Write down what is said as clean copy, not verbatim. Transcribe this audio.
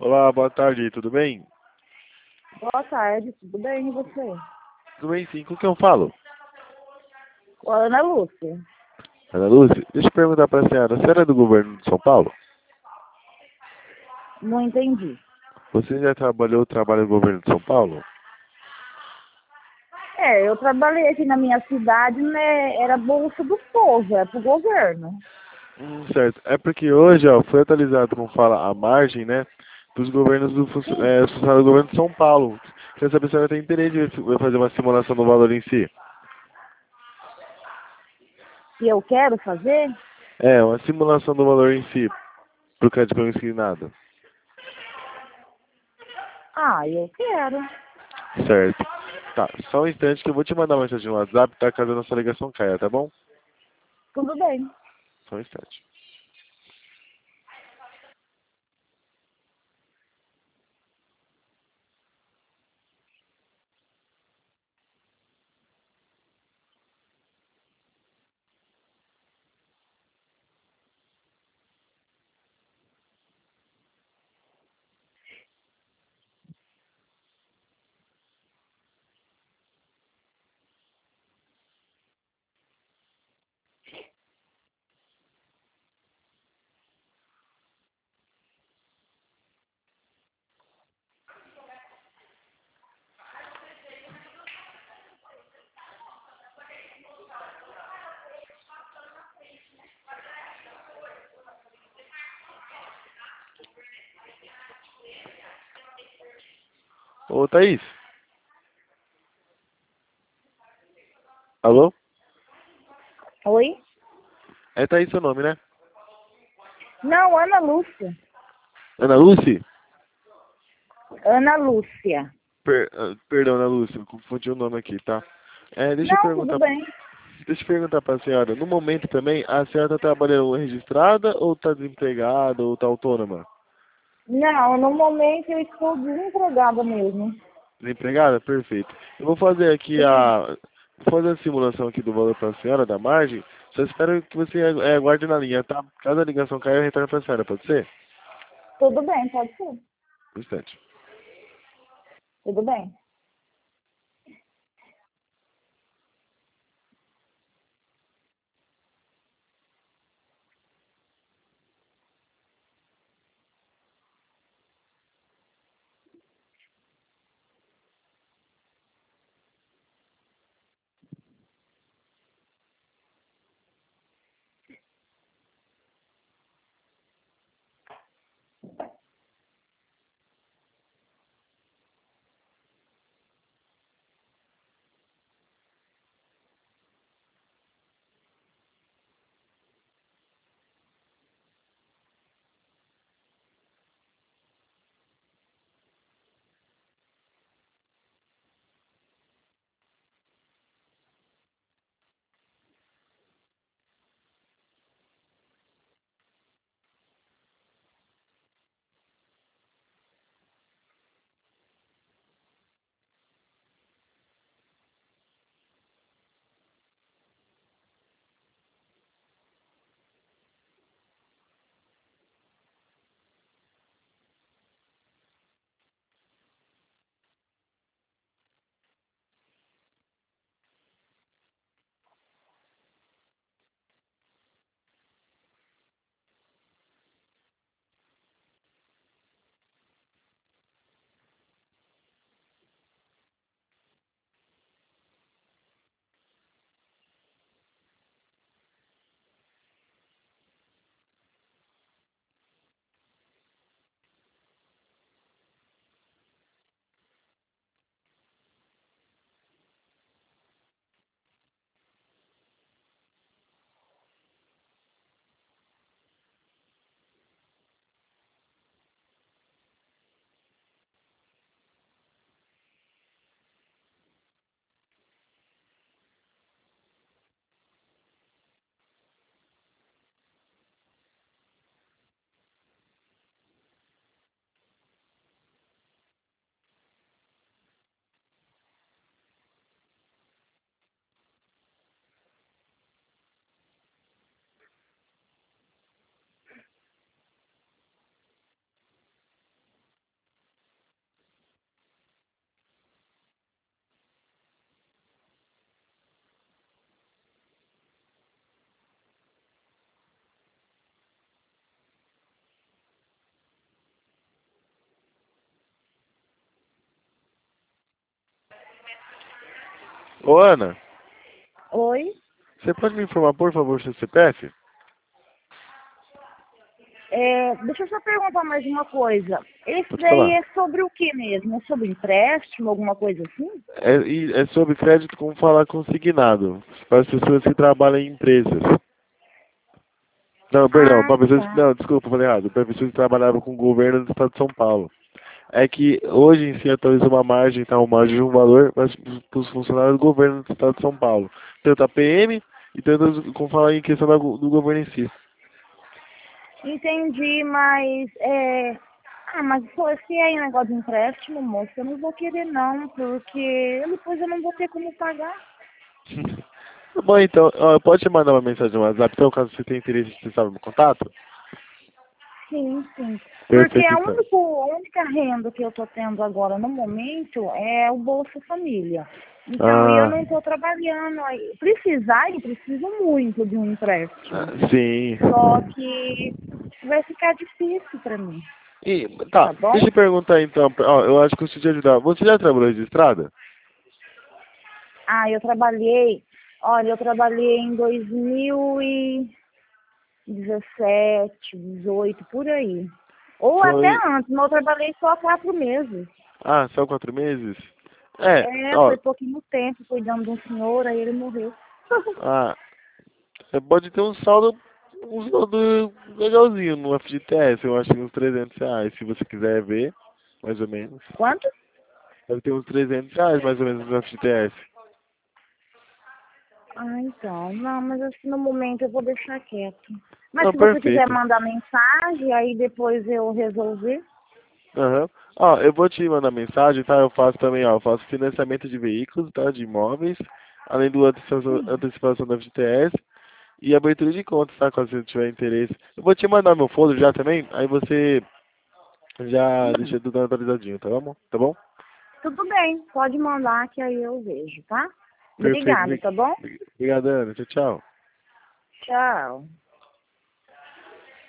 Olá, boa tarde, tudo bem? Boa tarde, tudo bem e você? Tudo bem sim, com quem eu falo? Ô, Ana Lúcia, Ana Lúcia, deixa eu perguntar para a senhora é do governo de São Paulo? não entendi. Você já trabalha no governo de São Paulo? Eu trabalhei aqui na minha cidade, né? Era bolsa do povo, é pro governo. Certo. É porque hoje, ó, foi atualizado, como fala, a margem, né, dos governos os funcionários do governo de São Paulo. Quer saber se a senhora tem interesse em fazer uma simulação do valor em si? E eu quero fazer? É, uma simulação do valor em si, pro crédito inclinado. Ah, eu quero. Certo. Tá, só um instante que eu vou te mandar uma mensagem no WhatsApp, tá, caso a nossa ligação caia, tá bom? Tudo bem. Só um instante. Ô, Thaís. Alô? Oi? É Thaís seu nome, né? Não, Ana Lúcia. Ana Lúcia? Ana Lúcia. Perdão, Ana Lúcia, eu confundi o nome aqui, tá? É, Não, tudo bem. deixa eu perguntar para a senhora. No momento também, a senhora está trabalhando registrada ou está desempregada ou está autônoma? Não, no momento eu estou desempregada mesmo. Desempregada? Perfeito. Eu vou fazer aqui Sim, vou fazer a simulação aqui do valor para a senhora, da margem. Só espero que você aguarde na linha, tá? Caso a ligação caia, eu retorno para a senhora, pode ser? tudo bem, pode ser. Um instante. Tudo bem. Ô, Ana, Oi? você pode me informar, por favor, seu CPF? Deixa eu só perguntar mais uma coisa. Esse Pode daí falar. é sobre o que mesmo? É sobre empréstimo, alguma coisa assim? É sobre crédito, como falar consignado, para as pessoas que trabalham em empresas. Não, perdão, Ah, para pessoas, tá. não, desculpa, falei errado, para pessoas que trabalhavam com o governo do estado de São Paulo. É que hoje em si atualiza uma margem, tá? Uma margem de um valor para os funcionários do governo do estado de São Paulo. Tanto a PM e tanto, como falar em questão do governo em si. Entendi, mas mas pô, se é negócio de empréstimo, moço, eu não vou querer não, porque depois eu não vou ter como pagar. Tá bom, então, ó, pode te mandar uma mensagem no WhatsApp, então, caso você tenha interesse em saber meu contato? Sim, sim. Porque Perfeito, então. a única renda que eu tô tendo agora no momento é o Bolsa Família. Então, e eu Ah, não tô trabalhando. Aí, precisar, eu preciso muito de um empréstimo. sim. Só que vai ficar difícil para mim, E, tá, tá bom? deixa eu perguntar então, ó, eu acho que eu preciso te ajudar. Você já trabalhou registrada? Ah, eu trabalhei em 2017, 18, por aí. Ou até Foi. antes, mas eu trabalhei só 4 meses. Ah, só 4 meses? É, ó, Foi pouquinho tempo cuidando de um senhor, aí ele morreu. ah, você pode ter um saldo legalzinho no FGTS, eu acho que uns R$ 300, se você quiser ver, mais ou menos. Quanto? Deve ter uns R$ 300 mais ou menos no FGTS. Ah, então. Não, mas assim, no momento eu vou deixar quieto. Mas Não, se você quiser perfeito. mandar mensagem, aí depois eu resolver. Aham. Ó, eu vou te mandar mensagem, tá? Eu faço também, ó, eu faço financiamento de veículos, tá? De imóveis, além do antecipação da FGTS e abertura de contas, tá? Caso você tiver interesse. Eu vou te mandar meu folder já também, aí você já Hum, deixa tudo atualizadinho, tá bom? Tá bom? tudo bem, pode mandar que aí eu vejo, tá? Perfeito. Obrigada, tá bom? Obrigado, Ana. Tchau, tchau. Tchau.